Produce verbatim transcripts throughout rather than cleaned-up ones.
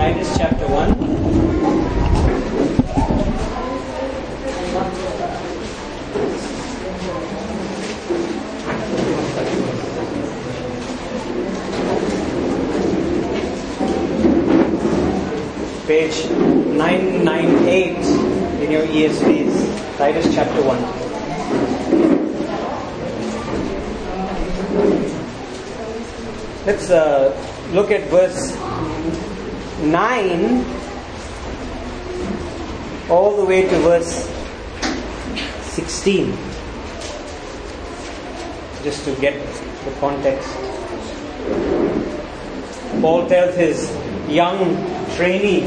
Titus chapter one. Page nine ninety-eight in your E S Vs. Titus chapter one. Let's uh, look at verse nine all the way to verse sixteen, just to get the context. Paul tells his young trainee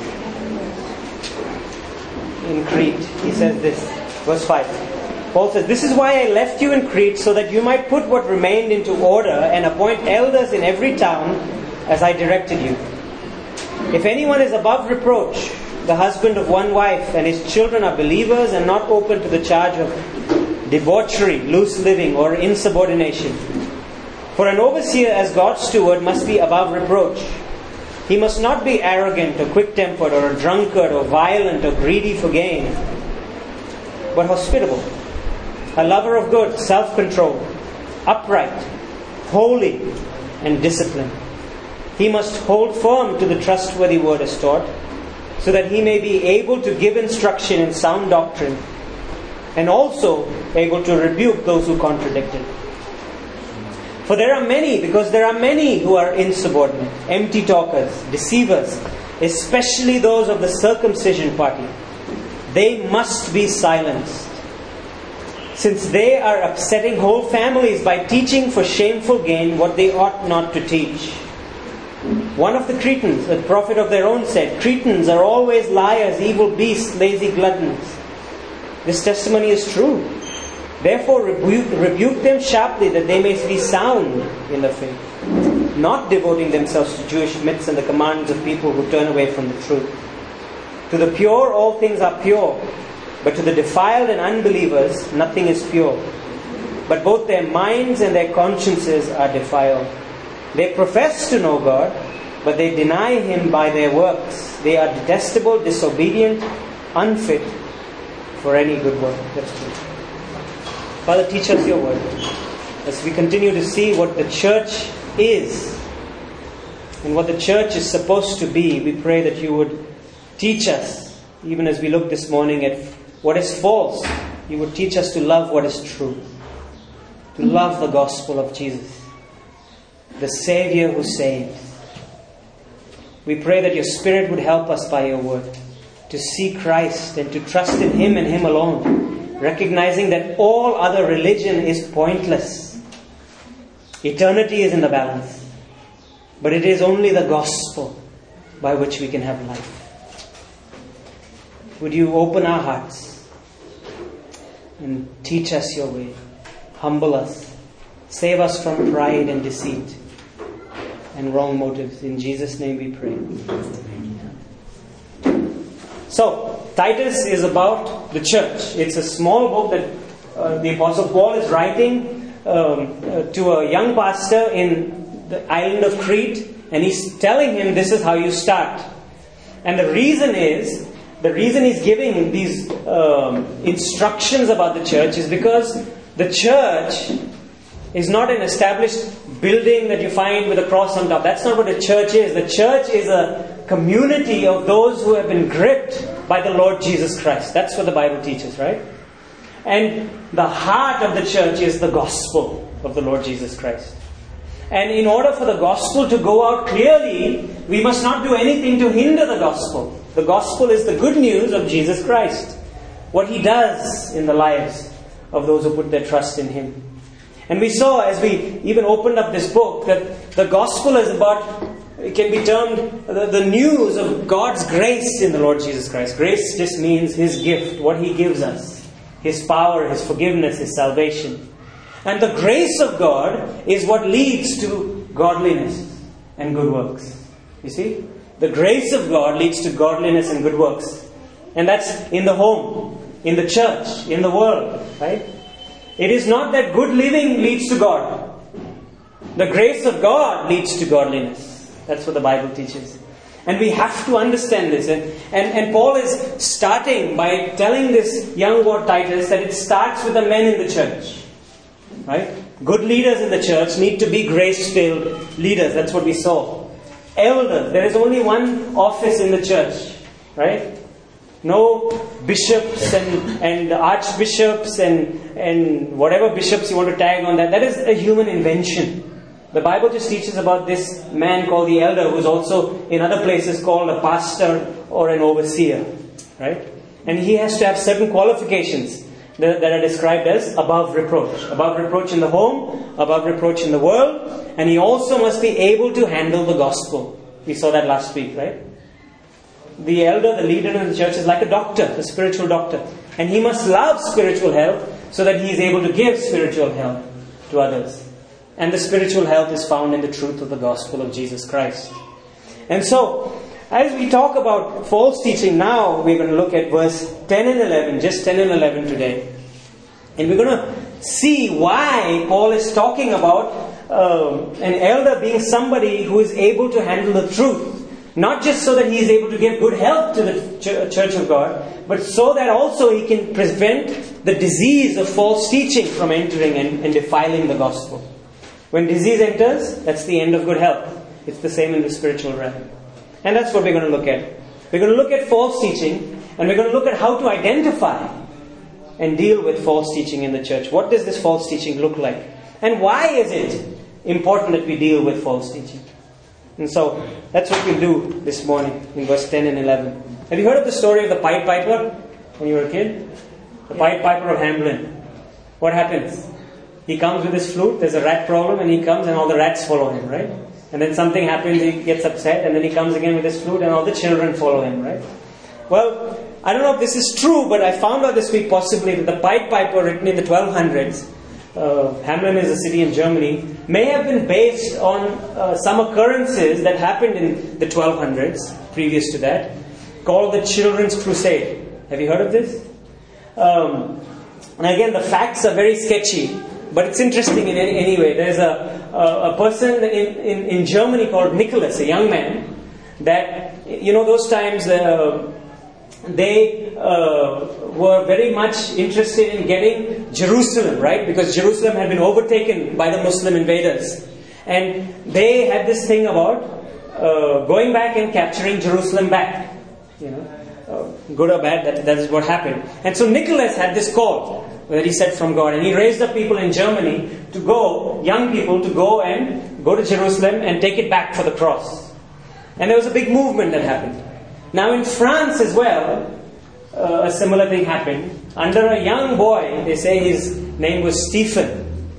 in Crete, he says this, verse five. Paul says, "This is why I left you in Crete, so that you might put what remained into order and appoint elders in every town as I directed you. If anyone is above reproach, the husband of one wife, and his children are believers and not open to the charge of debauchery, loose living, or insubordination. For an overseer as God's steward must be above reproach. He must not be arrogant or quick-tempered or a drunkard or violent or greedy for gain, but hospitable, a lover of good, self-controlled, upright, holy, and disciplined. He must hold firm to the trustworthy word as taught, so that he may be able to give instruction in sound doctrine, and also able to rebuke those who contradict it. For there are many, because there are many who are insubordinate, empty talkers, deceivers, especially those of the circumcision party. They must be silenced, since they are upsetting whole families by teaching for shameful gain what they ought not to teach. One of the Cretans, a prophet of their own, said, 'Cretans are always liars, evil beasts, lazy gluttons.' This testimony is true. Therefore rebuke, rebuke them sharply, that they may be sound in the faith, not devoting themselves to Jewish myths and the commands of people who turn away from the truth. To the pure all things are pure, but to the defiled and unbelievers nothing is pure. But both their minds and their consciences are defiled. They profess to know God, but they deny Him by their works. They are detestable, disobedient, unfit for any good work." That's true. Father, teach us your word as we continue to see what the church is and what the church is supposed to be. We pray that you would teach us, even as we look this morning at what is false. You would teach us to love what is true, to love the gospel of Jesus, the Savior who saves. We pray that your Spirit would help us by your word to see Christ and to trust in Him and Him alone, recognizing that all other religion is pointless. Eternity is in the balance, but it is only the gospel by which we can have life. Would you open our hearts and teach us your way, humble us, save us from pride and deceit and wrong motives. In Jesus' name we pray. So, Titus is about the church. It's a small book that uh, the Apostle Paul is writing um, uh, to a young pastor in the island of Crete, and he's telling him this is how you start. And the reason is, the reason he's giving these um, instructions about the church is because the church is not an established building that you find with a cross on top. That's not what a church is. The church is a community of those who have been gripped by the Lord Jesus Christ. That's what the Bible teaches, right? And the heart of the church is the gospel of the Lord Jesus Christ. And in order for the gospel to go out clearly, we must not do anything to hinder the gospel. The gospel is the good news of Jesus Christ, what He does in the lives of those who put their trust in Him. And we saw, as we even opened up this book, that the gospel is about, it can be termed the, the news of God's grace in the Lord Jesus Christ. Grace just means His gift, what He gives us. His power, His forgiveness, His salvation. And the grace of God is what leads to godliness and good works. You see? The grace of God leads to godliness and good works. And that's in the home, in the church, in the world. Right? It is not that good living leads to God. The grace of God leads to godliness. That's what the Bible teaches. And we have to understand this. And, and, and Paul is starting by telling this young ward Titus that it starts with the men in the church. Right? Good leaders in the church need to be grace-filled leaders. That's what we saw. Elders. There is only one office in the church. Right? No bishops and, and archbishops and, and whatever bishops you want to tag on that. That is a human invention. The Bible just teaches about this man called the elder, who is also in other places called a pastor or an overseer. Right? And he has to have certain qualifications that, that are described as above reproach. Above reproach in the home, above reproach in the world. And he also must be able to handle the gospel. We saw that last week, right? The elder, the leader in the church is like a doctor, a spiritual doctor. And he must love spiritual health so that he is able to give spiritual health to others. And the spiritual health is found in the truth of the gospel of Jesus Christ. And so, as we talk about false teaching now, we're going to look at verse ten and eleven, just ten and eleven today. And we're going to see why Paul is talking about uh, an elder being somebody who is able to handle the truth. Not just so that he is able to give good health to the ch- church of God, but so that also he can prevent the disease of false teaching from entering and, and defiling the gospel. When disease enters, that's the end of good health. It's the same in the spiritual realm. And that's what we're going to look at. We're going to look at false teaching, and we're going to look at how to identify and deal with false teaching in the church. What does this false teaching look like? And why is it important that we deal with false teaching? And so, that's what we'll do this morning in verse ten and eleven. Have you heard of the story of the Pied Piper when you were a kid? The Pied Piper of Hamelin. What happens? He comes with his flute, there's a rat problem, and he comes and all the rats follow him, right? And then something happens, he gets upset, and then he comes again with his flute, and all the children follow him, right? Well, I don't know if this is true, but I found out this week possibly that the Pied Piper, written in the twelve hundreds, uh, Hamelin is a city in Germany, may have been based on uh, some occurrences that happened in the twelve hundreds, previous to that, called the Children's Crusade. Have you heard of this? Um, and again, the facts are very sketchy. But it's interesting in any, any way. There's a, a, a person in, in, in Germany called Nicholas, a young man, that, you know, those times uh, they uh, were very much interested in getting Jerusalem, right? Because Jerusalem had been overtaken by the Muslim invaders. And they had this thing about uh, going back and capturing Jerusalem back. You know, uh, good or bad, that, that is what happened. And so Nicholas had this call that he said from God. And he raised up people in Germany to go, young people to go and go to Jerusalem and take it back for the cross. And there was a big movement that happened. Now in France as well, uh, a similar thing happened. Under a young boy, they say his name was Stephen.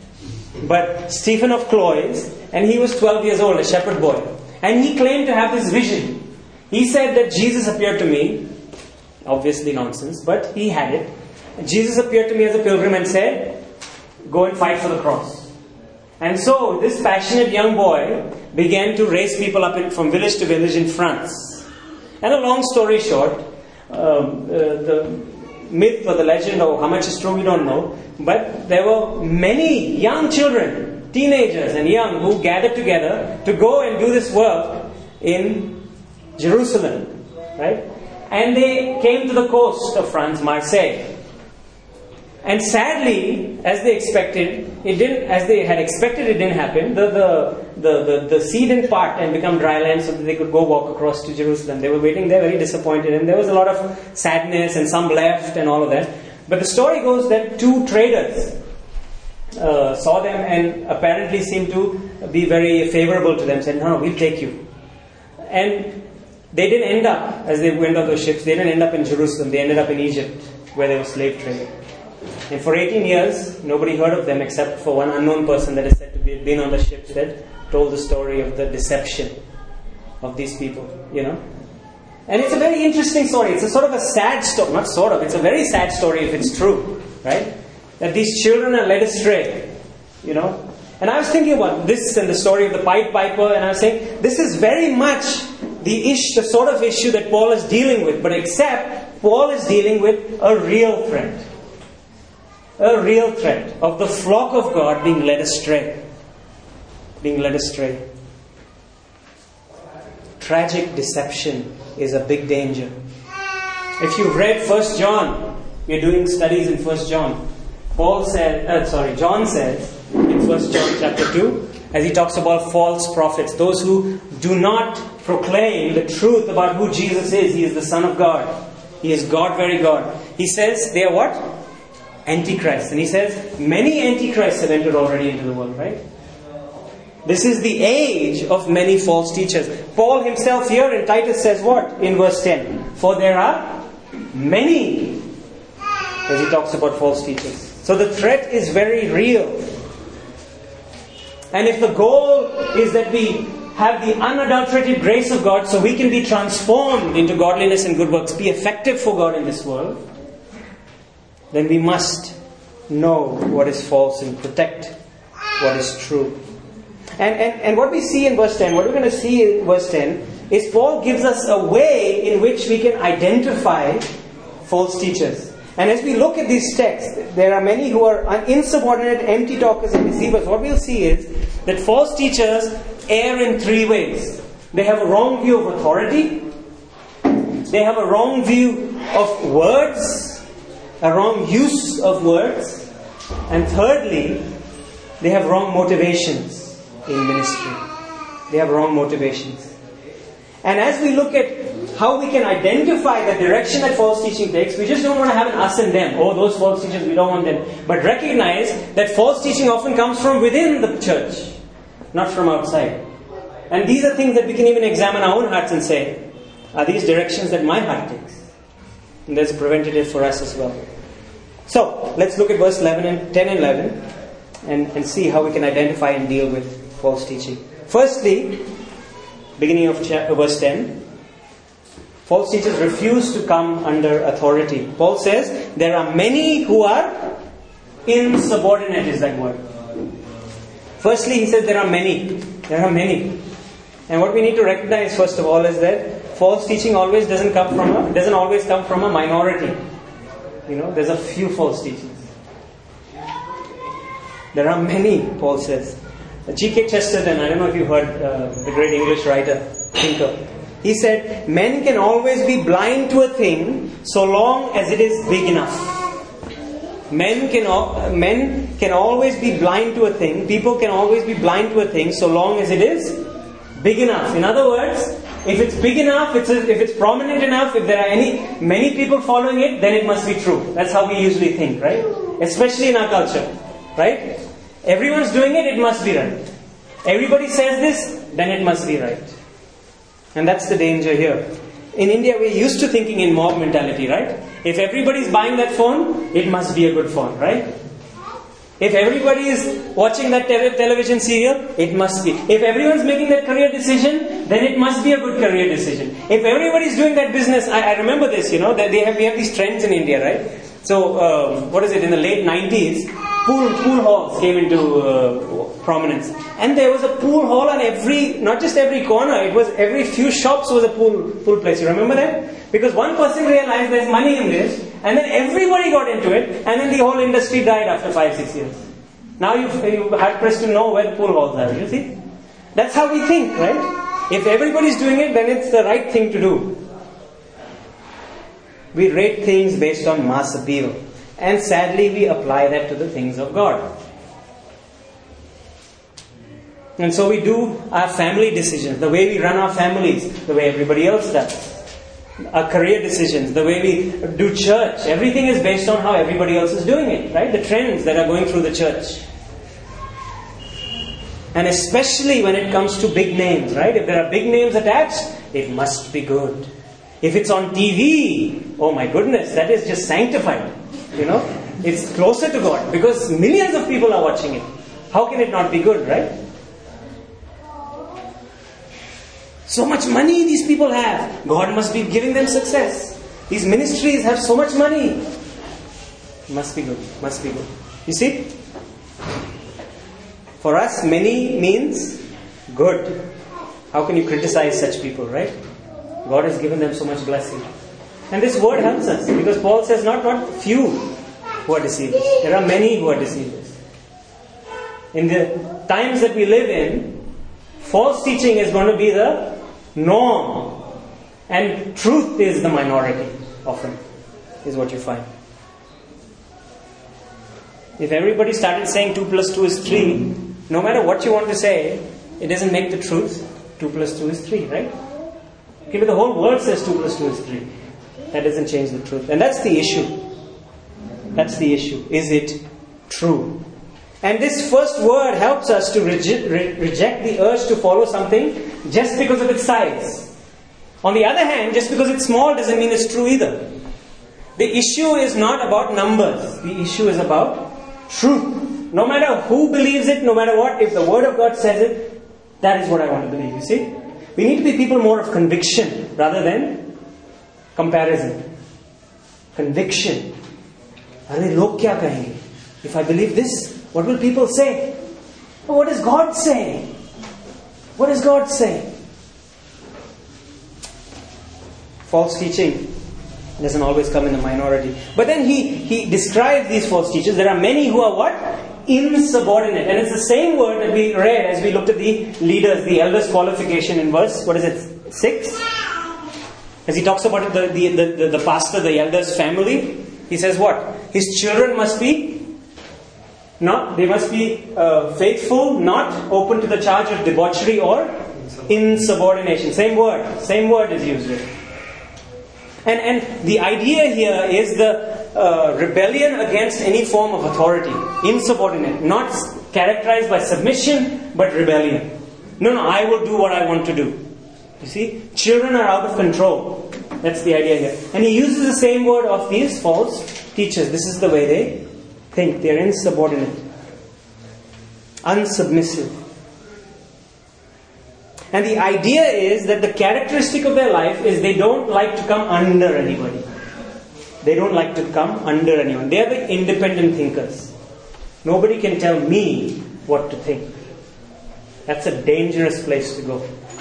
But Stephen of Cloyes, and he was twelve years old, a shepherd boy. And he claimed to have this vision. He said that Jesus appeared to me. Obviously nonsense, but he had it. Jesus appeared to me as a pilgrim and said, go and fight for the cross. And so this passionate young boy began to raise people up in, from village to village in France. And a long story short, um, uh, the myth or the legend or how much is true we don't know, but there were many young children, teenagers and young, who gathered together to go and do this work in Jerusalem, right? And they came to the coast of France, Marseille. And sadly, as they expected, it didn't. As they had expected, it didn't happen. The the the the, the sea didn't part and become dry land, so that they could go walk across to Jerusalem. They were waiting there, very disappointed, and there was a lot of sadness, and some left, and all of that. But the story goes that two traders uh, saw them and apparently seemed to be very favorable to them. Said, "No, no, we'll take you." And they didn't end up, as they went on those ships, they didn't end up in Jerusalem. They ended up in Egypt, where they were slave trading. And for eighteen years, nobody heard of them except for one unknown person that is said to be been on the ships that told the story of the deception of these people, you know. And it's a very interesting story. It's a sort of a sad story. Not sort of, it's a very sad story if it's true, right? That these children are led astray, you know. And I was thinking about this and the story of the Pied Piper, and I was saying, this is very much the ish, the sort of issue that Paul is dealing with. But except, Paul is dealing with a real threat. A real threat of the flock of God being led astray. Being led astray. tragic deception is a big danger. If you've read First John, we're doing studies in First John. Paul said, uh, sorry, John says in First John chapter two, as he talks about false prophets, those who do not proclaim the truth about who Jesus is. He is the Son of God. He is God, very God. He says they are what? Antichrists. And he says many antichrists have entered already into the world, right? This is the age of many false teachers. Paul himself here in Titus says what? In verse ten. For there are many, as he talks about false teachers. So the threat is very real. And if the goal is that we have the unadulterated grace of God so we can be transformed into godliness and good works, be effective for God in this world, then we must know what is false and protect what is true. And, and, and what we see in verse ten, what we're going to see in verse ten, is Paul gives us a way in which we can identify false teachers. And as we look at these texts, there are many who are insubordinate, empty talkers and deceivers. What we'll see is that false teachers err in three ways. They have a wrong view of authority. They have a wrong view of words. A wrong use of words. And thirdly, they have wrong motivations in ministry. They have wrong motivations. And as we look at how we can identify the direction that false teaching takes, we just don't want to have an us and them. Oh, those false teachers, we don't want them. But recognize that false teaching often comes from within the church, not from outside. And these are things that we can even examine our own hearts and say, are these directions that my heart takes? And there's a preventative for us as well. So, let's look at verse eleven and ten and eleven and, and see how we can identify and deal with false teaching. Firstly, beginning of chapter, verse ten, false teachers refuse to come under authority. Paul says, there are many who are insubordinate, is that word. Firstly, he says there are many. There are many. And what we need to recognize first of all is that false teaching always doesn't come from a, doesn't always come from a minority. You know, there's a few false teachings. There are many, Paul says. G K Chesterton, I don't know if you heard uh, the great English writer, thinker. He said, men can always be blind to a thing so long as it is big enough. Men can, al- men can always be blind to a thing. People can always be blind to a thing so long as it is big enough. In other words, if it's big enough, it's a, if it's prominent enough, if there are any many people following it, then it must be true. That's how we usually think, right? Especially in our culture, right? Everyone's doing it, it must be right. Everybody says this, then it must be right. And that's the danger here. In India, we're used to thinking in mob mentality, right? If everybody's buying that phone, it must be a good phone, right? If everybody is watching that te- television serial, it must be. If everyone's making that career decision, then it must be a good career decision. If everybody's doing that business, I, I remember this, you know, that they have we have these trends in India, right? So, um, what is it? In the late nineties, pool pool halls came into uh, prominence, and there was a pool hall on every, not just every corner. It was every few shops was a pool pool place. You remember that? Because one person realized there's money in this, and then everybody got into it, and then the whole industry died after five six years. Now you've, you've hard pressed to know where the pool halls are. You see, that's how we think, right? If everybody's doing it, then it's the right thing to do. We rate things based on mass appeal. And sadly, we apply that to the things of God. And so we do our family decisions, the way we run our families, the way everybody else does. Our career decisions, the way we do church, everything is based on how everybody else is doing it, right? The trends that are going through the church. And especially when it comes to big names, right? If there are big names attached, it must be good. If it's on T V, oh my goodness, that is just sanctified. You know, it's closer to God because millions of people are watching it. How can it not be good, right? So much money these people have. God must be giving them success. These ministries have so much money. Must be good. Must be good. You see? For us, many means good. How can you criticize such people, right? God has given them so much blessing. And this word helps us because Paul says not, not few who are deceivers. There are many who are deceivers. In the times that we live in, false teaching is going to be the norm. And truth is the minority, often, is what you find. If everybody started saying two plus two is three, no matter what you want to say, it doesn't make the truth. two plus two is three, right? Okay, but the whole world says two plus two is three. That doesn't change the truth. And that's the issue. That's the issue. Is it true? And this first word helps us to rege- re- reject the urge to follow something just because of its size. On the other hand, just because it's small doesn't mean it's true either. The issue is not about numbers. The issue is about truth. No matter who believes it, no matter what, if the Word of God says it, that is what I want to believe, you see. We need to be people more of conviction rather than comparison. Conviction. Are log kya kahenge? If I believe this, what will people say? But what does God say? What does God say? False teaching doesn't always come in the minority. But then he, he describes these false teachers. There are many who are what? Insubordinate. And it's the same word that we read as we looked at the leaders, the elders' qualification in verse, what is it, six? As he talks about the, the, the, the pastor, the elders' family, he says what? His children must be not, they must be uh, faithful, not open to the charge of debauchery or insubordination. Same word. Same word is used here. And, and the idea here is the uh, rebellion against any form of authority. Insubordinate. Not characterized by submission, but rebellion. No, no, I will do what I want to do. You see? Children are out of control. That's the idea here. And he uses the same word of these false teachers. This is the way they think. They're insubordinate. Unsubmissive. And the idea is that the characteristic of their life is they don't like to come under anybody. They don't like to come under anyone. They are the independent thinkers. Nobody can tell me what to think. That's a dangerous place to go.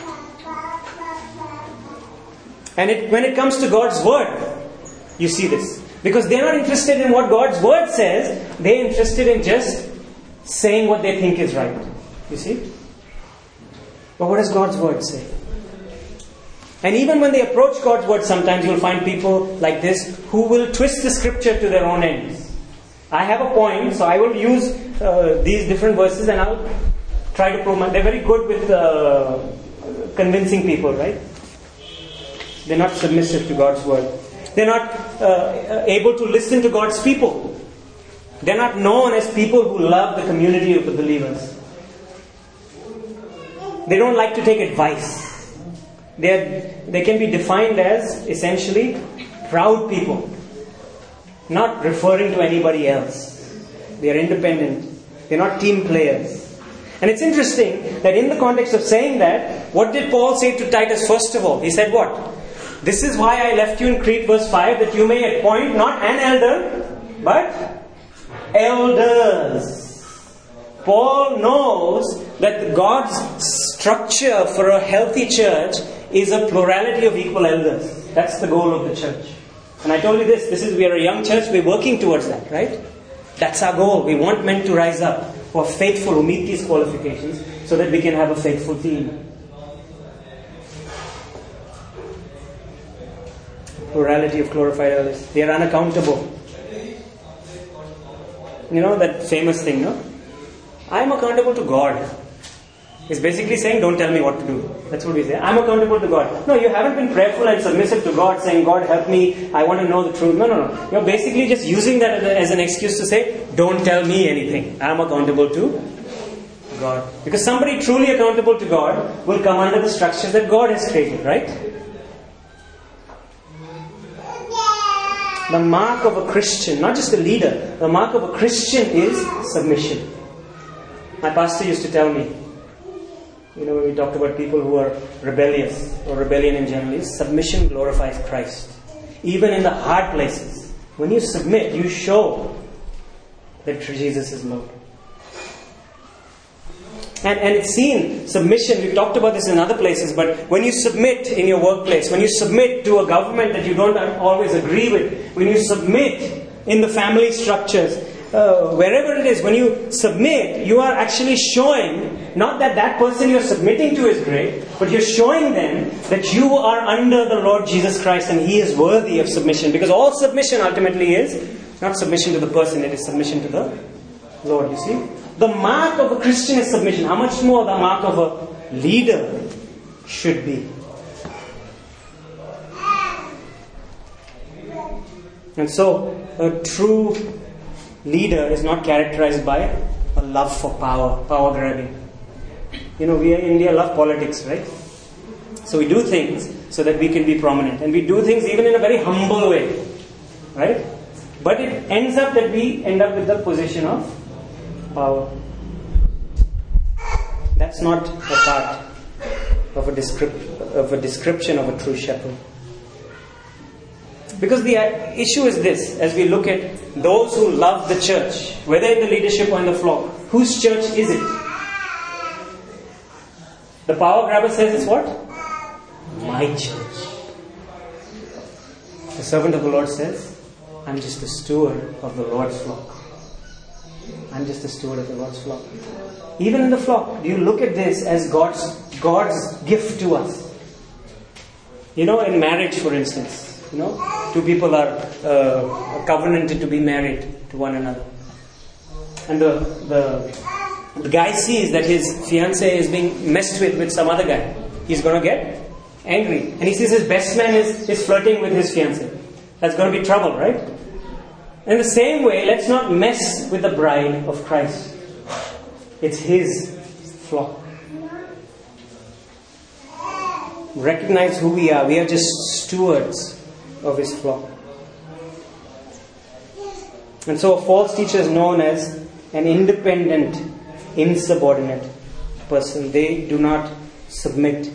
And it, when it comes to God's Word, you see this. Because they're not interested in what God's Word says. They're interested in just saying what they think is right. You see? But what does God's Word say? And even when they approach God's Word, sometimes you'll find people like this who will twist the Scripture to their own ends. I have a point, so I will use uh, these different verses and I'll try to prove my... They're very good with uh, convincing people, right? They're not submissive to God's Word. They're not uh, able to listen to God's people. They're not known as people who love the community of the believers. They don't like to take advice. They they can be defined as essentially proud people, not referring to anybody else. They are independent. They're not team players. And it's interesting that in the context of saying that, what did Paul say to Titus first of all? He said what? This is why I left you in Crete, verse five, that you may appoint not an elder, but elders. Paul knows that God's structure for a healthy church is a plurality of equal elders. That's the goal of the church. And I told you this, this is we are a young church, we're working towards that, right? That's our goal. We want men to rise up who are faithful, who meet these qualifications, so that we can have a faithful team. Plurality of glorified elders. They are unaccountable. You know that famous thing, no? I am accountable to God. It's basically saying, don't tell me what to do. That's what we say. I'm accountable to God. No, you haven't been prayerful and submissive to God, saying, God help me, I want to know the truth. No, no, no. You're basically just using that as an excuse to say, don't tell me anything. I'm accountable to God. Because somebody truly accountable to God will come under the structures that God has created, right? The mark of a Christian, not just a leader, the mark of a Christian is submission. My pastor used to tell me, you know, when we talked about people who are rebellious, or rebellion in general, is submission glorifies Christ. Even in the hard places, when you submit, you show that Jesus is Lord. And, and it's seen, submission, we've talked about this in other places, but when you submit in your workplace, when you submit to a government that you don't always agree with, when you submit in the family structures, uh, wherever it is, when you submit, you are actually showing, not that that person you're submitting to is great, but you're showing them that you are under the Lord Jesus Christ and He is worthy of submission. Because all submission ultimately is not submission to the person, it is submission to the Lord, you see. The mark of a Christian is submission. How much more the mark of a leader should be. And so, a true leader is not characterized by a love for power, power grabbing. You know, we in India love politics, right? So we do things so that we can be prominent. And we do things even in a very humble way, right? But it ends up that we end up with the position of power. That's not a part of a, descript- of a description of a true shepherd. Because the issue is this, as we look at those who love the church, whether in the leadership or in the flock, whose church is it? The power grabber says it's what? My church. The servant of the Lord says, I'm just a steward of the Lord's flock. I'm just a steward of the Lord's flock. Even in the flock, do you look at this as God's God's gift to us? You know, in marriage, for instance, you know, two people are uh, covenanted to be married to one another. And the, the, the guy sees that his fiancée is being messed with with some other guy. He's going to get angry. And he sees his best man is, is flirting with his fiancée. That's going to be trouble, right? In the same way, let's not mess with the bride of Christ. It's His flock. Recognize who we are. We are just stewards of His flock. And so a false teacher is known as an independent, insubordinate person. They do not submit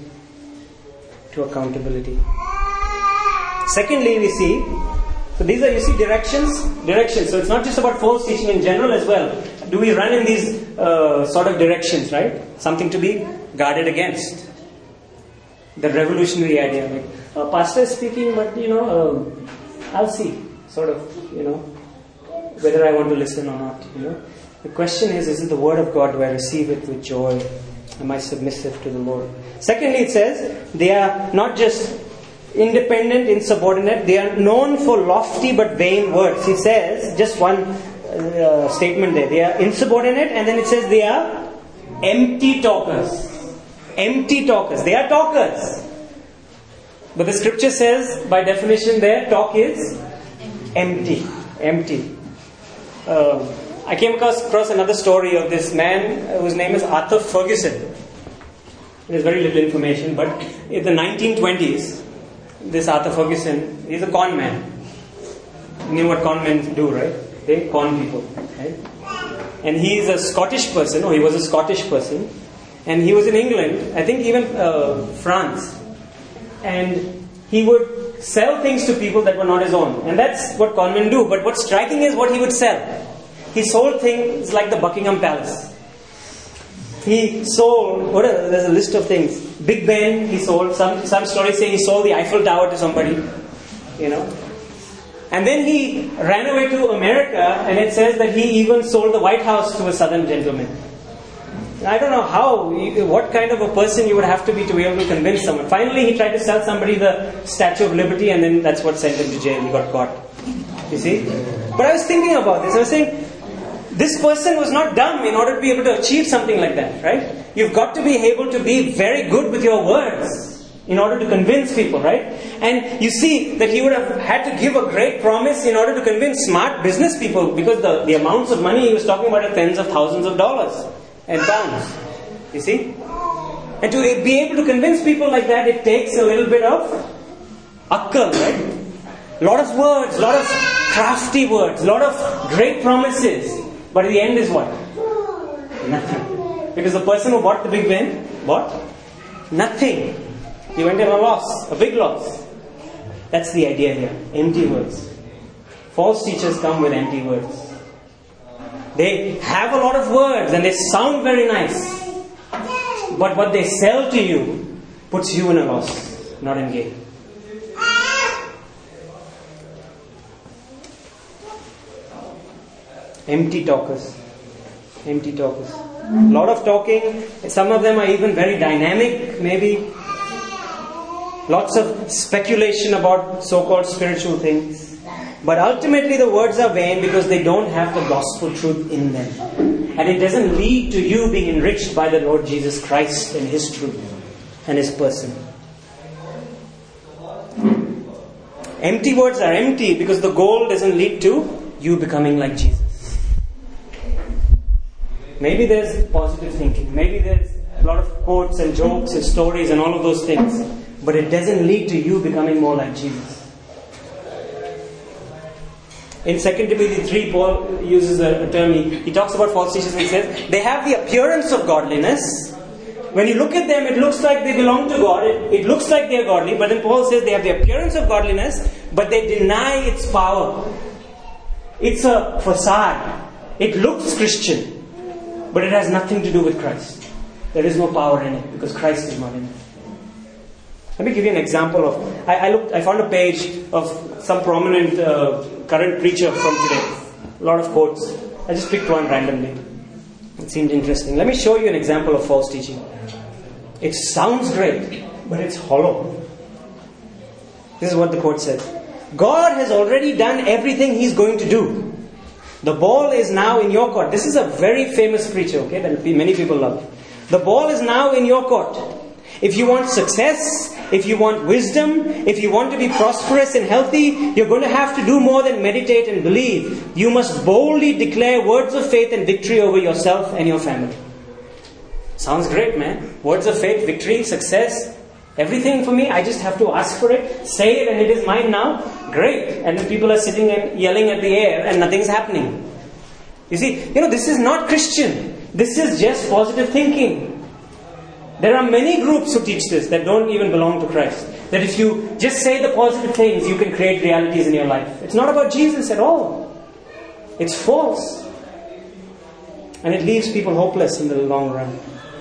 to accountability. Secondly, we see, so these are, you see, directions. Directions. So it's not just about false teaching in general as well. Do we run in these uh, sort of directions, right? Something to be guarded against. The revolutionary idea, like, a pastor is speaking, but, you know, uh, I'll see, sort of, you know, whether I want to listen or not, you know. The question is, is it the word of God? Do I receive it with joy? Am I submissive to the Lord? Secondly, it says, they are not just independent, insubordinate, they are known for lofty but vain words. He says, just one uh, statement there, they are insubordinate, and then it says they are empty talkers. Empty talkers. They are talkers. But the scripture says, by definition there, talk is empty. Empty. Uh, I came across, across another story of this man whose name is Arthur Ferguson. There's very little information, but in the nineteen twenties, this Arthur Ferguson, he's a con man. You know what con men do, right? They con people, right? And he's a Scottish person, or he was a Scottish person. And he was in England, I think even uh, France. And he would sell things to people that were not his own. And that's what conmen do. But what's striking is what he would sell. He sold things like the Buckingham Palace. He sold, what are, there's a list of things. Big Ben, he sold. Some, some stories say he sold the Eiffel Tower to somebody. You know. And then he ran away to America, and it says that he even sold the White House to a southern gentleman. I don't know how, what kind of a person you would have to be to be able to convince someone. Finally, he tried to sell somebody the Statue of Liberty, and then that's what sent him to jail. He got caught. You see? But I was thinking about this. I was saying, this person was not dumb in order to be able to achieve something like that, right? You've got to be able to be very good with your words in order to convince people, right? And you see that he would have had to give a great promise in order to convince smart business people, because the, the amounts of money he was talking about are tens of thousands of dollars and pounds. You see? And to be able to convince people like that, it takes a little bit of akal, right? A lot of words, a lot of crafty words, a lot of great promises. But at the end is what? Nothing. Because the person who bought the Big Ben bought nothing. He went in a loss, a big loss. That's the idea here. Empty words. False teachers come with empty words. They have a lot of words and they sound very nice. But what they sell to you puts you in a loss, not in gain. Empty talkers. Empty talkers. A lot of talking. Some of them are even very dynamic, maybe. Lots of speculation about so-called spiritual things. But ultimately the words are vain because they don't have the gospel truth in them. And it doesn't lead to you being enriched by the Lord Jesus Christ and His truth and His person. Empty words are empty because the goal doesn't lead to you becoming like Jesus. Maybe there's positive thinking. Maybe there's a lot of quotes and jokes and stories and all of those things. But it doesn't lead to you becoming more like Jesus. In Second Timothy three, Paul uses a, a term, he, he talks about false teachers and he says, they have the appearance of godliness. When you look at them, it looks like they belong to God. It, it looks like they are godly. But then Paul says they have the appearance of godliness, but they deny its power. It's a facade. It looks Christian, but it has nothing to do with Christ. There is no power in it because Christ is not in it. Let me give you an example of. I, I looked. I found a page of some prominent uh, current preacher from today. A lot of quotes. I just picked one randomly. It seemed interesting. Let me show you an example of false teaching. It sounds great, but it's hollow. This is what the quote said. God has already done everything He's going to do. The ball is now in your court. This is a very famous preacher, okay, that many people love. The ball is now in your court. If you want success, if you want wisdom, if you want to be prosperous and healthy, you're going to have to do more than meditate and believe. You must boldly declare words of faith and victory over yourself and your family. Sounds great, man. Words of faith, victory, success, everything for me. I just have to ask for it, say it, and it is mine now. Great. And then people are sitting and yelling at the air and nothing's happening. You see, you know, this is not Christian. This is just positive thinking. There are many groups who teach this that don't even belong to Christ. That if you just say the positive things, you can create realities in your life. It's not about Jesus at all. It's false. And it leaves people hopeless in the long run.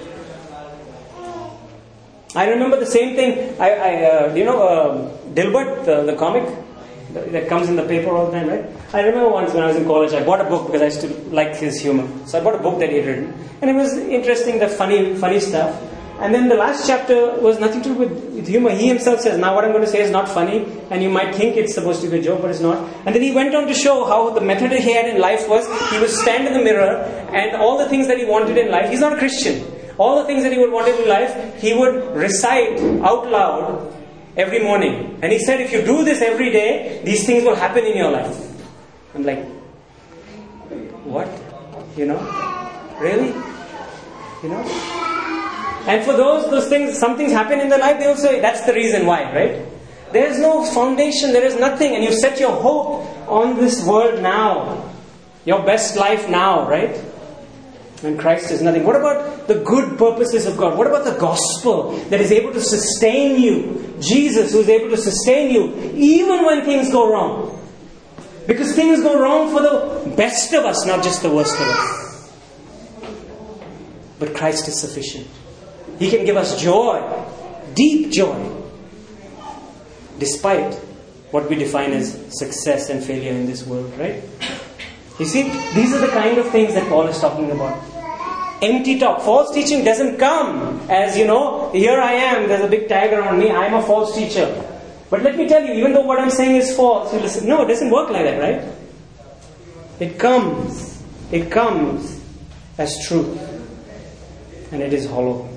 I remember the same thing. I, I uh, you know, uh, Dilbert, the, the comic that comes in the paper all the time, right? I remember once when I was in college, I bought a book because I used to like his humor. So I bought a book that he had written. And it was interesting, the funny, funny stuff. And then the last chapter was nothing to do with, with humor. He himself says, now what I'm going to say is not funny. And you might think it's supposed to be a joke, but it's not. And then he went on to show how the method he had in life was, he would stand in the mirror and all the things that he wanted in life. He's not a Christian. All the things that he would want in life, he would recite out loud every morning. And he said, if you do this every day, these things will happen in your life. I'm like, what? You know? Really? You know? And for those, those things, some things happen in their life, they will say, that's the reason why, right? There is no foundation, there is nothing. And you set your hope on this world now. Your best life now, right? And Christ is nothing. What about the good purposes of God? What about the gospel that is able to sustain you? Jesus, who is able to sustain you even when things go wrong. Because things go wrong for the best of us, not just the worst of us. But Christ is sufficient. He can give us joy, deep joy, despite what we define as success and failure in this world, right? You see, these are the kind of things that Paul is talking about. Empty talk. False teaching doesn't come as, you know, here I am, there's a big tag around me, I'm a false teacher. But let me tell you, even though what I'm saying is false, you listen, no, it doesn't work like that, right? It comes, it comes as truth. And it is hollow.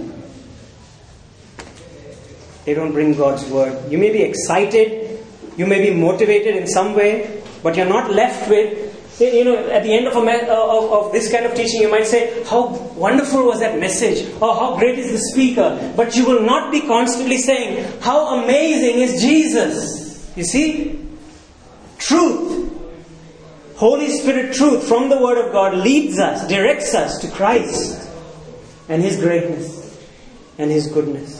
They don't bring God's word. You may be excited, you may be motivated in some way, but you're not left with, you know, at the end of, a me- of, of this kind of teaching, you might say, how wonderful was that message? Or how great is the speaker? But you will not be constantly saying, how amazing is Jesus? You see? Truth. Holy Spirit truth from the Word of God leads us, directs us to Christ and His greatness and His goodness.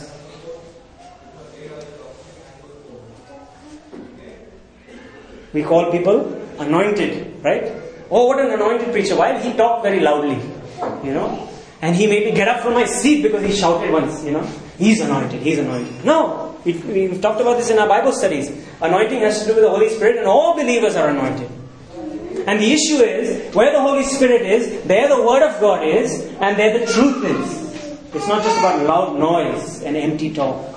We call people anointed, right? Oh, what an anointed preacher. Why? He talked very loudly, you know. And he made me get up from my seat because he shouted once, you know. He's anointed, he's anointed. No, we, we've talked about this in our Bible studies. Anointing has to do with the Holy Spirit and all believers are anointed. And the issue is, where the Holy Spirit is, there the Word of God is, and there the truth is. It's not just about loud noise and empty talk.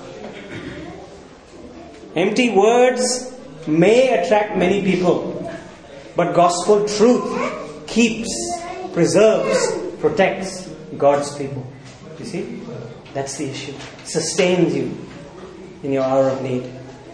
Empty words may attract many people, but gospel truth keeps, preserves, protects God's people. You see? That's the issue. It sustains you in your hour of need.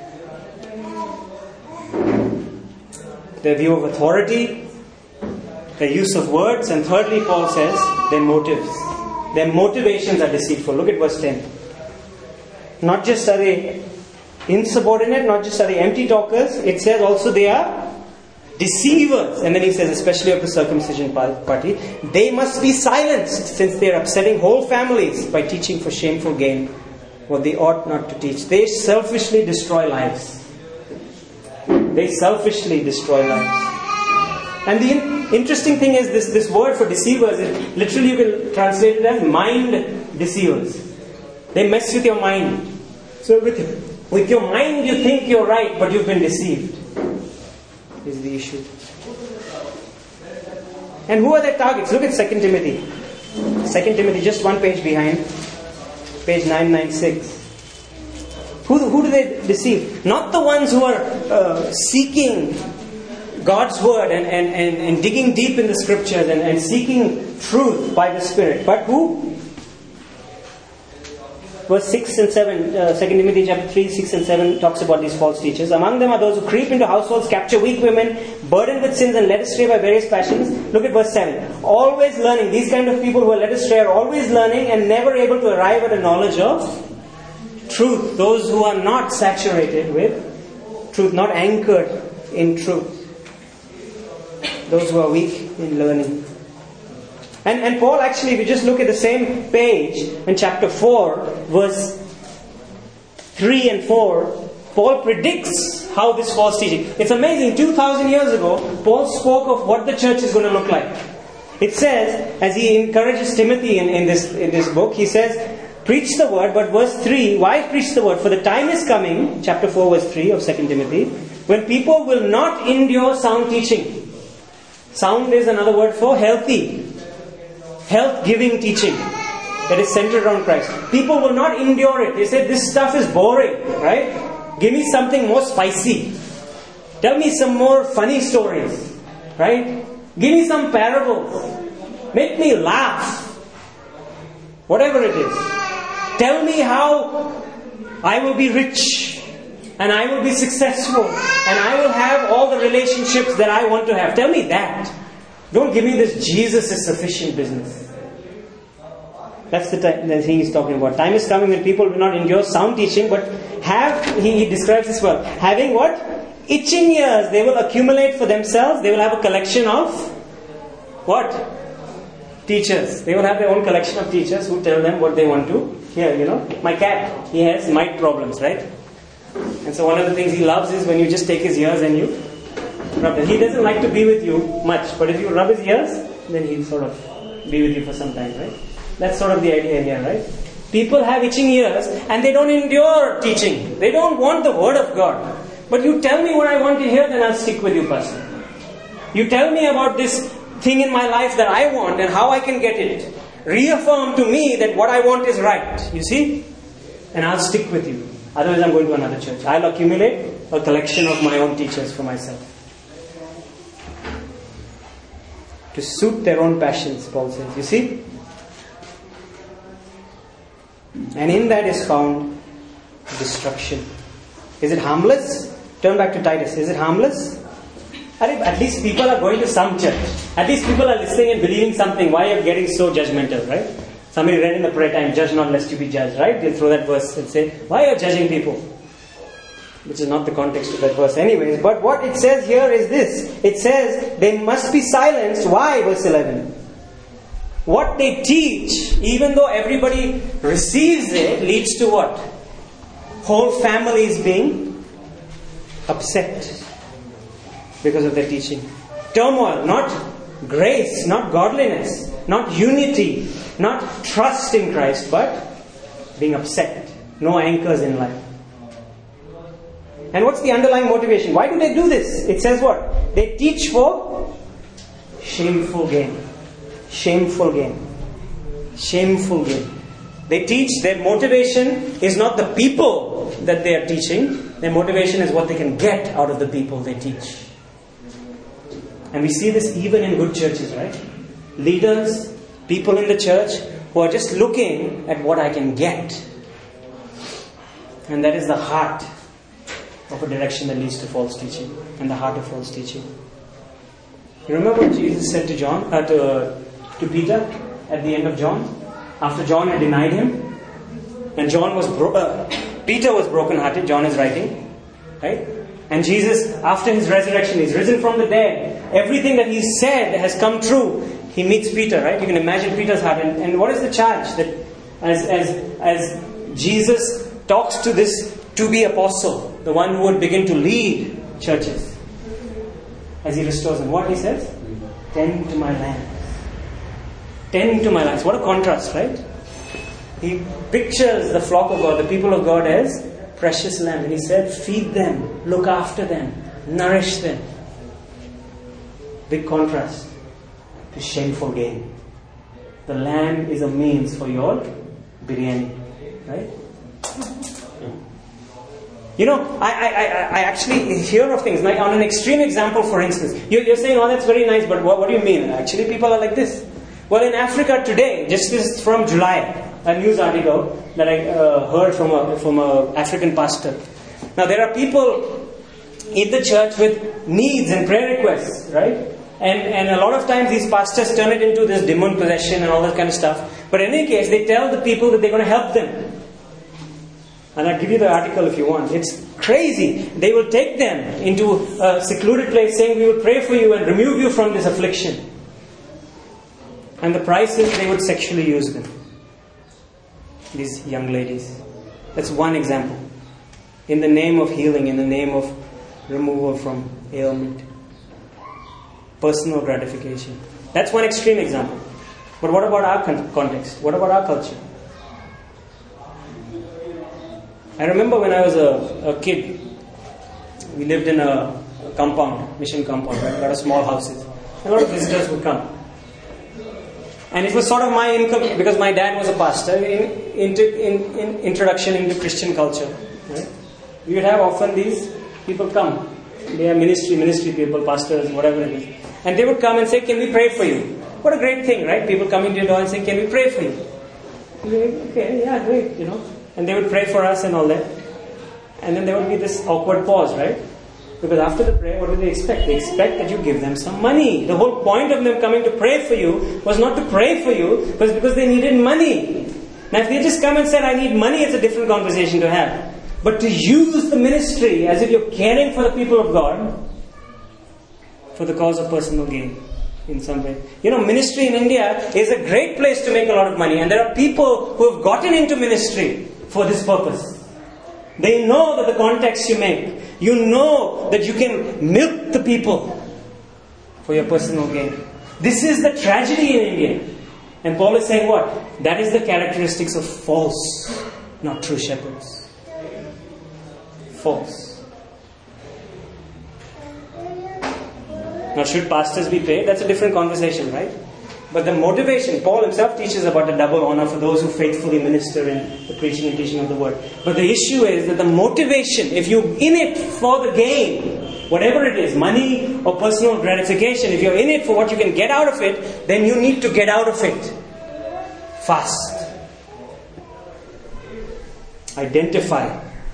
Their view of authority, their use of words, and thirdly, Paul says, their motives. Their motivations are deceitful. Look at verse ten. Not just are they insubordinate, not just are they empty talkers, it says also they are deceivers. And then he says, especially of the circumcision party, they must be silenced, since they are upsetting whole families by teaching for shameful gain what they ought not to teach. They selfishly destroy lives. They selfishly destroy lives. And the in- interesting thing is this, this word for deceivers, it, literally you can translate it as mind deceivers. They mess with your mind. So with, with your mind you think you're right, but you've been deceived. Is the issue. And who are their targets? Look at Second Timothy. Second Timothy, just one page behind. Page nine ninety-six. Who, who do they deceive? Not the ones who are uh, seeking God's word and, and, and, and digging deep in the scriptures and, and seeking truth by the Spirit. But who? Verse six and seven, uh, Second Timothy chapter three, six and seven talks about these false teachers. Among them are those who creep into households, capture weak women, burdened with sins and led astray by various passions. Look at verse seven. Always learning. These kind of people who are led astray are always learning and never able to arrive at a knowledge of truth. Those who are not saturated with truth, not anchored in truth. Those who are weak in learning. And, and Paul actually, if you just look at the same page in chapter four, verse three and four, Paul predicts how this false teaching. It's amazing, two thousand years ago, Paul spoke of what the church is going to look like. It says, as he encourages Timothy in, in, this, in this book, he says, preach the word, but verse three, why preach the word? For the time is coming, chapter four, verse three of Second Timothy, when people will not endure sound teaching. Sound is another word for healthy. Health-giving teaching that is centered around Christ. People will not endure it. They say, this stuff is boring, right? Give me something more spicy. Tell me some more funny stories, right? Give me some parables. Make me laugh. Whatever it is. Tell me how I will be rich and I will be successful and I will have all the relationships that I want to have. Tell me that. Don't give me this Jesus is sufficient business. That's the, time, the thing he's talking about. Time is coming when people will not endure sound teaching, but have, he, he describes this well, having what? Itching ears. They will accumulate for themselves. They will have a collection of what? Teachers. They will have their own collection of teachers who tell them what they want to hear. You know, my cat, he has mite problems, right? And so one of the things he loves is when you just take his ears and you rub it. He doesn't like to be with you much, but if you rub his ears, then he'll sort of be with you for some time, right? That's sort of the idea here, right? People have itching ears and they don't endure teaching. They don't want the word of God. But you tell me what I want to hear, then I'll stick with you, pastor. You tell me about this thing in my life that I want and how I can get it. Reaffirm to me that what I want is right. You see? And I'll stick with you. Otherwise I'm going to another church. I'll accumulate a collection of my own teachers for myself. To suit their own passions, Paul says. You see? And in that is found destruction. Is it harmless? Turn back to Titus. Is it harmless? At least people are going to some church. At least people are listening and believing something. Why are you getting so judgmental, right? Somebody read in the prayer time, judge not lest you be judged, right? They'll throw that verse and say, why are you judging people? Which is not the context of that verse anyways. But what it says here is this. It says, they must be silenced. Why? Verse eleven. What they teach, even though everybody receives it, leads to what? Whole families being upset because of their teaching. Turmoil, not grace, not godliness, not unity, not trust in Christ, but being upset. No anchors in life. And what's the underlying motivation? Why do they do this? It says what? They teach for shameful gain. Shameful gain. Shameful gain. They teach, their motivation is not the people that they are teaching. Their motivation is what they can get out of the people they teach. And we see this even in good churches, right? Leaders, people in the church who are just looking at what I can get. And that is the heart of a direction that leads to false teaching, and the heart of false teaching. You remember what Jesus said to John, uh, to, uh, to Peter at the end of John, after John had denied him, and John was bro- uh, Peter was broken-hearted. John is writing, right? And Jesus, after his resurrection, he's risen from the dead. Everything that he said has come true. He meets Peter, right? You can imagine Peter's heart. And, and what is the charge that as as as Jesus talks to this to-be apostle, the one who would begin to lead churches, as he restores them, what he says? Tend to my lambs. Tend to my lambs. What a contrast, right? He pictures the flock of God, the people of God, as precious lambs. And he said, feed them, look after them, nourish them. Big contrast to shameful gain. The lamb is a means for your biryani, right? You know, I, I, I, I actually hear of things, like on an extreme example, for instance. You're, you're saying, oh, that's very nice, but what, what do you mean? Actually, people are like this. Well, in Africa today, just this from July, a news article that I uh, heard from a from a African pastor. Now, there are people in the church with needs and prayer requests, right? And and a lot of times these pastors turn it into this demon possession and all that kind of stuff. But in any case, they tell the people that they're going to help them. And I'll give you the article if you want. It's crazy. They will take them into a secluded place saying, we will pray for you and remove you from this affliction. And the price is they would sexually use them. These young ladies. That's one example. In the name of healing, in the name of removal from ailment. Personal gratification. That's one extreme example. But what about our con- context? What about our culture? I remember when I was a, a kid, we lived in a, a compound, mission compound, right? A lot of small houses. A lot of visitors would come. And it was sort of my income, because my dad was a pastor, in, in, in, in introduction into Christian culture. Right? We would have often these people come. They are ministry, ministry people, pastors, whatever it is. And they would come and say, can we pray for you? What a great thing, right? People coming to your door and saying, can we pray for you? Okay, yeah, great, you know. And they would pray for us and all that. And then there would be this awkward pause, right? Because after the prayer, what do they expect? They expect that you give them some money. The whole point of them coming to pray for you was not to pray for you, but because they needed money. Now if they just come and said, I need money, it's a different conversation to have. But to use the ministry as if you're caring for the people of God for the cause of personal gain in some way. You know, ministry in India is a great place to make a lot of money. And there are people who have gotten into ministry for this purpose. They know that the context you make, you know that you can milk the people for your personal gain. This is the tragedy in India. And Paul is saying what? That is the characteristics of false, not true shepherds. False. Now, should pastors be paid? That's a different conversation, right? But the motivation, Paul himself teaches about the double honor for those who faithfully minister in the preaching and teaching of the word. But the issue is that the motivation, if you're in it for the gain, whatever it is, money or personal gratification, if you're in it for what you can get out of it, then you need to get out of it fast. Identify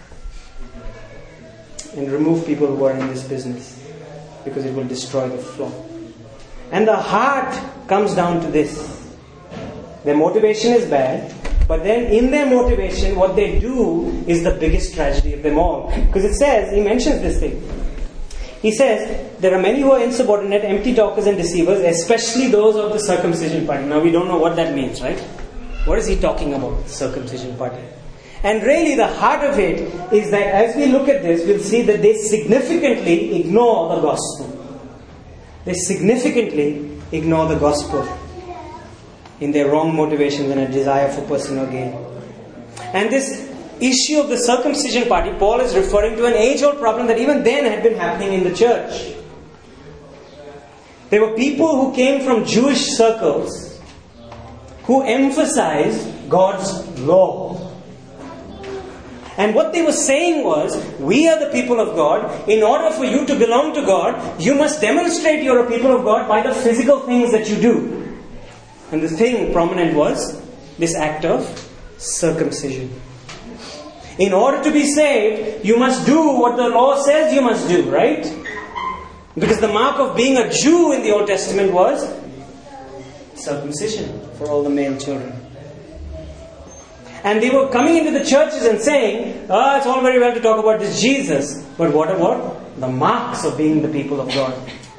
and remove people who are in this business, because it will destroy the flock. And the heart comes down to this. Their motivation is bad, but then in their motivation, what they do is the biggest tragedy of them all. Because it says, he mentions this thing. He says, there are many who are insubordinate, empty talkers and deceivers, especially those of the circumcision party. Now we don't know what that means, right? What is he talking about, circumcision party? And really the heart of it is that as we look at this, we'll see that they significantly ignore the gospel. They significantly ignore the gospel in their wrong motivations and a desire for personal gain. And this issue of the circumcision party, Paul is referring to an age-old problem that even then had been happening in the church. There were people who came from Jewish circles who emphasized God's law. And what they were saying was, we are the people of God. In order for you to belong to God, you must demonstrate you're a people of God by the physical things that you do. And the thing prominent was this act of circumcision. In order to be saved, you must do what the law says you must do, right? Because the mark of being a Jew in the Old Testament was circumcision for all the male children. And they were coming into the churches and saying, oh, it's all very well to talk about this Jesus, but what about the marks of being the people of God?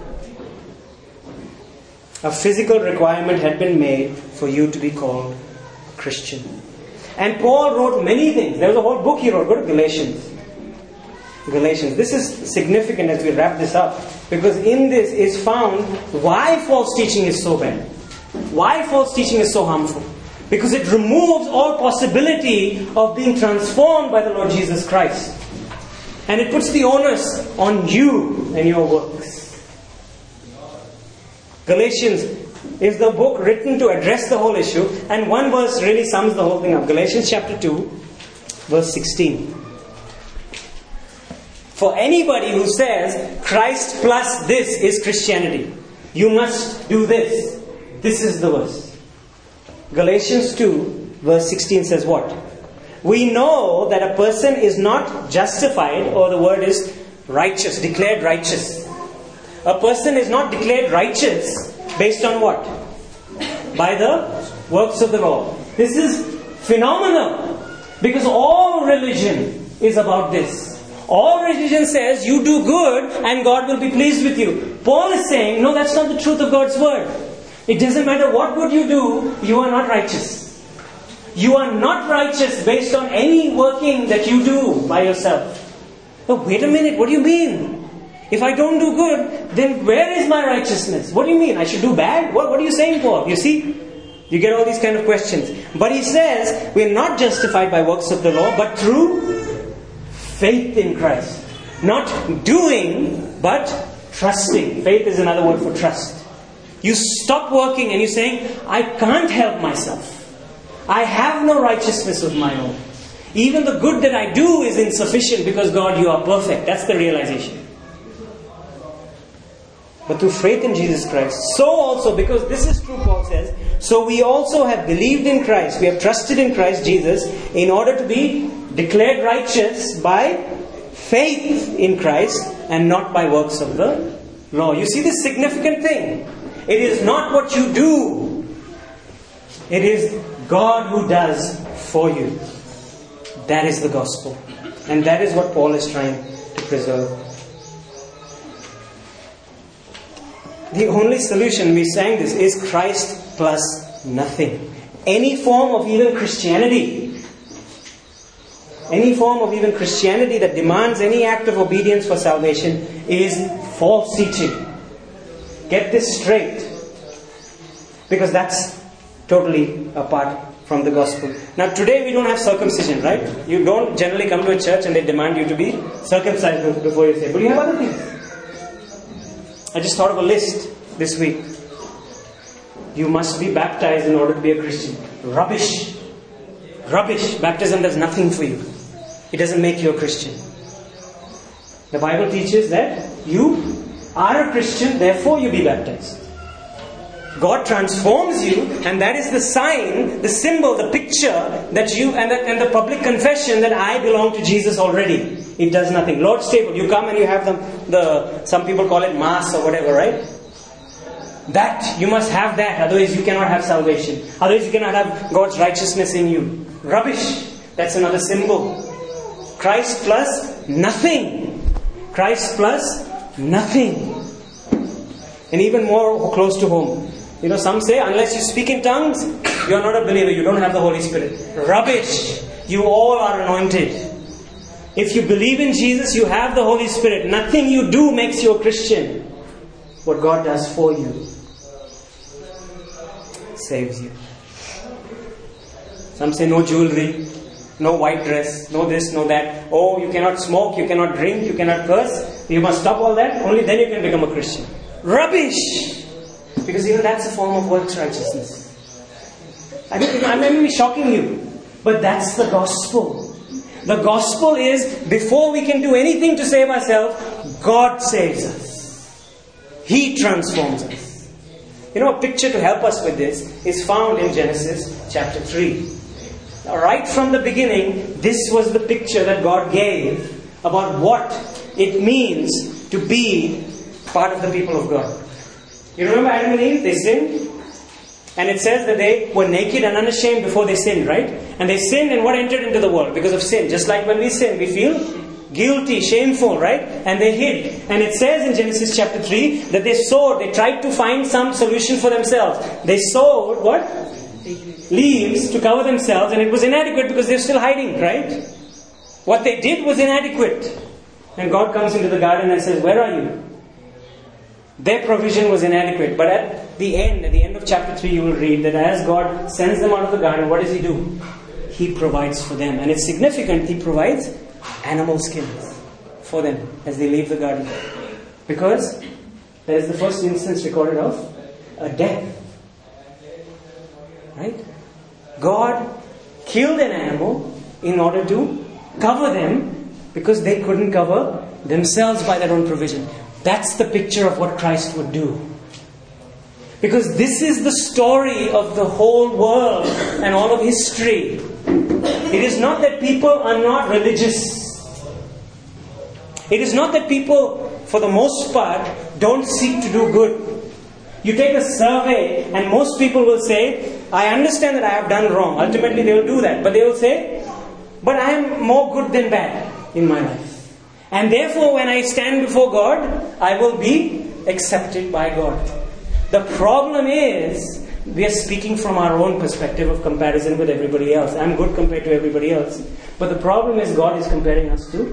A physical requirement had been made for you to be called a Christian. And Paul wrote many things. There was a whole book he wrote. Go to Galatians. Galatians. This is significant as we wrap this up, because in this is found why false teaching is so bad. Why false teaching is so harmful. Because it removes all possibility of being transformed by the Lord Jesus Christ. And it puts the onus on you and your works. Galatians is the book written to address the whole issue. And one verse really sums the whole thing up. Galatians chapter two, verse sixteen. For anybody who says Christ plus this is Christianity, you must do this. This is the verse. Galatians two, verse sixteen says what? We know that a person is not justified, or the word is righteous, declared righteous. A person is not declared righteous based on what? By the works of the law. This is phenomenal, because all religion is about this. All religion says you do good and God will be pleased with you. Paul is saying, no, that's not the truth of God's word. It doesn't matter what good you do, you are not righteous. You are not righteous based on any working that you do by yourself. Oh, wait a minute, what do you mean? If I don't do good, then where is my righteousness? What do you mean? I should do bad? What, what are you saying, Paul? You see? You get all these kind of questions. But he says, we are not justified by works of the law, but through faith in Christ. Not doing, but trusting. Faith is another word for trust. You stop working and you're saying, I can't help myself. I have no righteousness of my own. Even the good that I do is insufficient because God, you are perfect. That's the realization. But through faith in Jesus Christ, so also, because this is true, Paul says, so we also have believed in Christ. We have trusted in Christ Jesus in order to be declared righteous by faith in Christ and not by works of the law. You see this significant thing. It is not what you do. It is God who does for you. That is the gospel. And that is what Paul is trying to preserve. The only solution, we sang this, is Christ plus nothing. Any form of even Christianity, any form of even Christianity that demands any act of obedience for salvation is false teaching. Get this straight. Because that's totally apart from the gospel. Now today we don't have circumcision, right? You don't generally come to a church and they demand you to be circumcised before you say. But you have other things. I just thought of a list this week. You must be baptized in order to be a Christian. Rubbish. Rubbish. Baptism does nothing for you. It doesn't make you a Christian. The Bible teaches that you are a Christian, therefore you be baptized. God transforms you, and that is the sign, the symbol, the picture that you, and the, and the public confession that I belong to Jesus already. It does nothing. Lord's table, you come and you have the, the some people call it mass or whatever, right? That, you must have that, otherwise you cannot have salvation. Otherwise you cannot have God's righteousness in you. Rubbish. That's another symbol. Christ plus nothing. Christ plus nothing. And even more close to home. You know, some say, unless you speak in tongues, you are not a believer. You don't have the Holy Spirit. Rubbish. You all are anointed. If you believe in Jesus, you have the Holy Spirit. Nothing you do makes you a Christian. What God does for you saves you. Some say no jewelry, no white dress, no this, no that. Oh, you cannot smoke, you cannot drink, you cannot curse. You must stop all that. Only then you can become a Christian. Rubbish! Because even that's a form of works righteousness. I mean, I may be shocking you, but that's the gospel. The gospel is, before we can do anything to save ourselves, God saves us. He transforms us. You know, a picture to help us with this is found in Genesis chapter three. Now, right from the beginning, this was the picture that God gave about what it means to be part of the people of God. You remember Adam and Eve? They sinned. And it says that they were naked and unashamed before they sinned, right? And they sinned, and what entered into the world? Because of sin. Just like when we sin, we feel guilty, shameful, right? And they hid. And it says in Genesis chapter three that they sowed, they tried to find some solution for themselves. They sowed what? Leaves to cover themselves, and it was inadequate because they're still hiding, right? What they did was inadequate. And God comes into the garden and says, where are you? Their provision was inadequate. But at the end, at the end of chapter three, you will read that as God sends them out of the garden, what does He do? He provides for them. And it's significant, He provides animal skins for them as they leave the garden. Because there is the first instance recorded of a death. Right? God killed an animal in order to cover them because they couldn't cover themselves by their own provision. That's the picture of what Christ would do. Because this is the story of the whole world and all of history. It is not that people are not religious. It is not that people, for the most part, don't seek to do good. You take a survey and most people will say, I understand that I have done wrong. Ultimately they will do that. But they will say, but I am more good than bad in my life. And therefore when I stand before God, I will be accepted by God. The problem is, we are speaking from our own perspective of comparison with everybody else. I'm good compared to everybody else. But the problem is God is comparing us to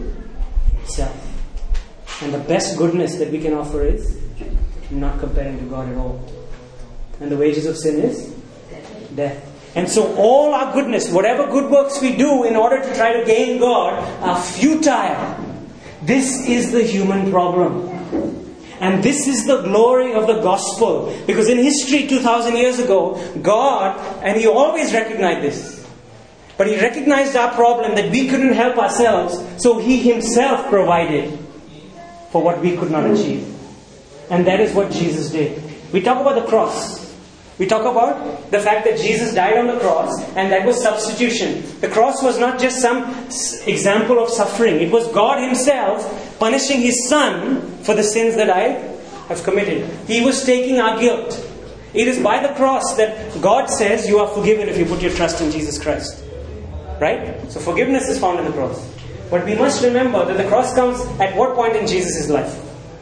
Himself. And the best goodness that we can offer is not comparing to God at all. And the wages of sin is death. And so all our goodness, whatever good works we do in order to try to gain God, are futile. This is the human problem. And this is the glory of the gospel. Because in history two thousand years ago, God, and He always recognized this, but He recognized our problem that we couldn't help ourselves, so He Himself provided for what we could not achieve. And that is what Jesus did. We talk about the cross. We talk about the fact that Jesus died on the cross, and that was substitution. The cross was not just some example of suffering. It was God Himself punishing His Son for the sins that I have committed. He was taking our guilt. It is by the cross that God says you are forgiven if you put your trust in Jesus Christ. Right? So forgiveness is found in the cross. But we must remember that the cross comes at what point in Jesus' life?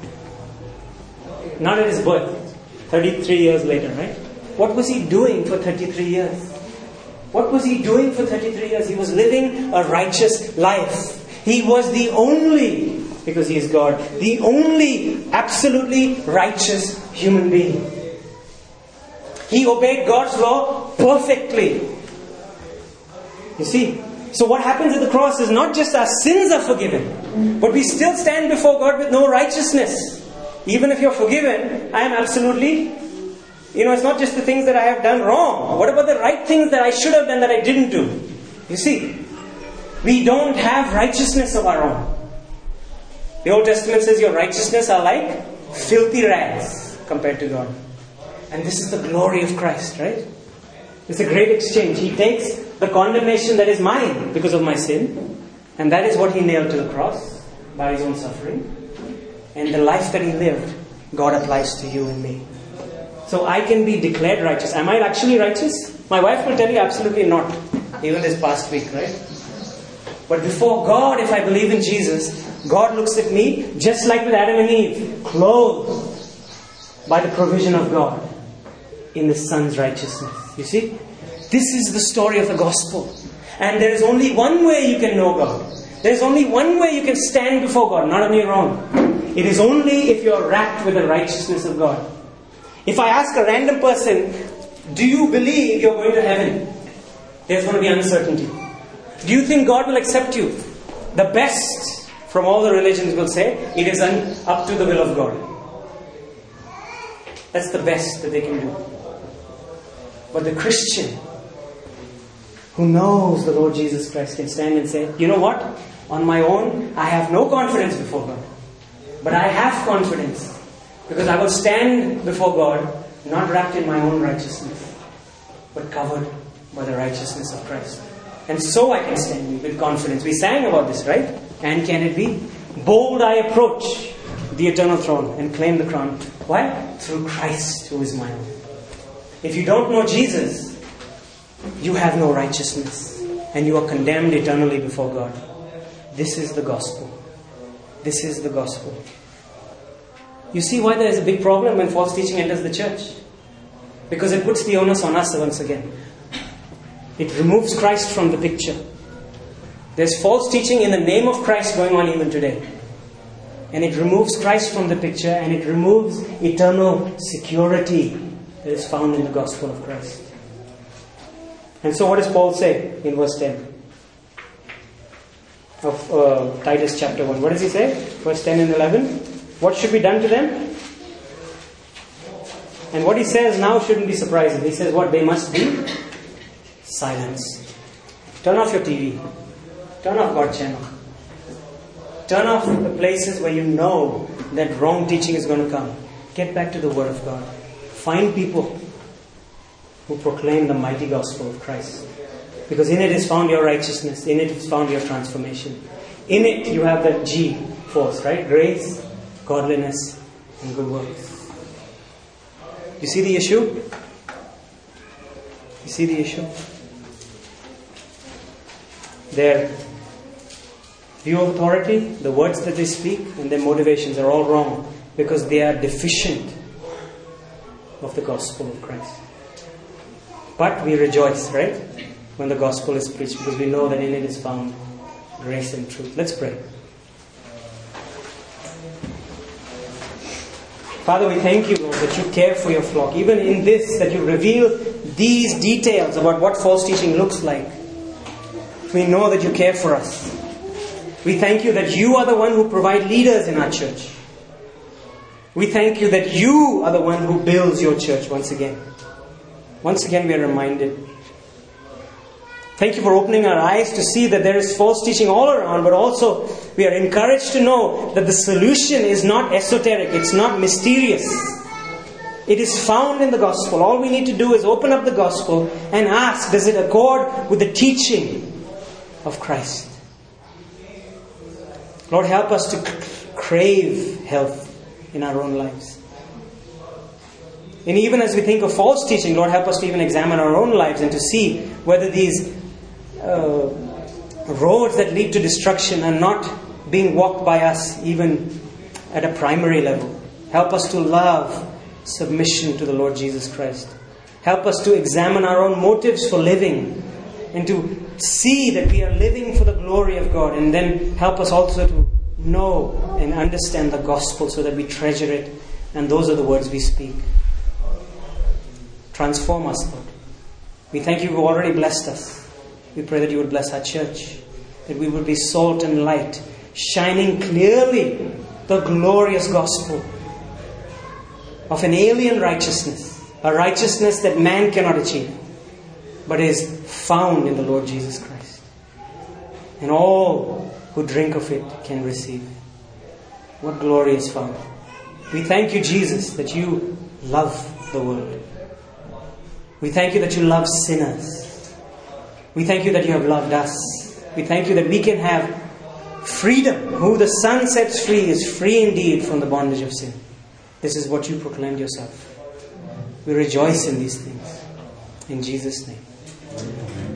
Not at His birth. thirty-three years later, right? What was He doing for thirty-three years? What was He doing for thirty-three years? He was living a righteous life. He was the only, because He is God, the only absolutely righteous human being. He obeyed God's law perfectly. You see? So what happens at the cross is not just our sins are forgiven, but we still stand before God with no righteousness. Even if you're forgiven, I am absolutely, you know, it's not just the things that I have done wrong. What about the right things that I should have done that I didn't do? You see, we don't have righteousness of our own. The Old Testament says your righteousness are like filthy rags compared to God. And this is the glory of Christ, right? It's a great exchange. He takes the condemnation that is mine because of my sin, and that is what He nailed to the cross by His own suffering. And the life that He lived, God applies to you and me. So I can be declared righteous. Am I actually righteous? My wife will tell you absolutely not. Even this past week, right? But before God, if I believe in Jesus, God looks at me just like with Adam and Eve, clothed by the provision of God in the Son's righteousness. You see? This is the story of the gospel. And there is only one way you can know God. There is only one way you can stand before God, not on your own. It is only if you are wrapped with the righteousness of God. If I ask a random person, do you believe you're going to heaven? There's going to be uncertainty. Do you think God will accept you? The best from all the religions will say, it is un- up to the will of God. That's the best that they can do. But the Christian who knows the Lord Jesus Christ can stand and say, you know what? On my own, I have no confidence before God. But I have confidence because I will stand before God not wrapped in my own righteousness, but covered by the righteousness of Christ. And so I can stand with confidence. We sang about this, right? And can it be? Bold I approach the eternal throne and claim the crown. Why? Through Christ who is my own. If you don't know Jesus, you have no righteousness and you are condemned eternally before God. This is the gospel. This is the gospel. You see why there is a big problem when false teaching enters the church? Because it puts the onus on us once again. It removes Christ from the picture. There's false teaching in the name of Christ going on even today. And it removes Christ from the picture, and it removes eternal security that is found in the gospel of Christ. And so what does Paul say in verse ten of uh, Titus chapter one? What does he say? Verse ten and eleven. What should be done to them? And what he says now shouldn't be surprising. He says what? They must be silence. Turn off your T V. Turn off God channel. Turn off the places where you know that wrong teaching is going to come. Get back to the Word of God. Find people who proclaim the mighty gospel of Christ. Because in it is found your righteousness. In it is found your transformation. In it you have that G force, right? Grace, godliness, and good works. You see the issue? You see the issue? Their view of authority, the words that they speak, and their motivations are all wrong because they are deficient of the gospel of Christ. But we rejoice, right, when the gospel is preached, because we know that in it is found grace and truth. Let's pray. Father, we thank you, Lord, that you care for your flock. Even in this, that you reveal these details about what false teaching looks like. We know that you care for us. We thank you that you are the one who provide leaders in our church. We thank you that you are the one who builds your church once again. Once again we are reminded. Thank you for opening our eyes to see that there is false teaching all around, but also we are encouraged to know that the solution is not esoteric, it's not mysterious. It is found in the gospel. All we need to do is open up the gospel and ask, does it accord with the teaching of Christ? Lord, help us to crave health in our own lives. And even as we think of false teaching, Lord, help us to even examine our own lives and to see whether these uh, roads that lead to destruction are not being walked by us even at a primary level. Help us to love submission to the Lord Jesus Christ. Help us to examine our own motives for living and to see that we are living for the glory of God, and then help us also to know and understand the gospel so that we treasure it, and those are the words we speak. Transform us, Lord. We thank you, you've already blessed us. We pray that you would bless our church, that we would be salt and light, shining clearly the glorious gospel of an alien righteousness, a righteousness that man cannot achieve, but is found in the Lord Jesus Christ. And all who drink of it can receive. What glory is found. We thank you, Jesus, that you love the world. We thank you that you love sinners. We thank you that you have loved us. We thank you that we can have freedom. Who the Son sets free is free indeed from the bondage of sin. This is what you proclaimed yourself. We rejoice in these things. In Jesus' name.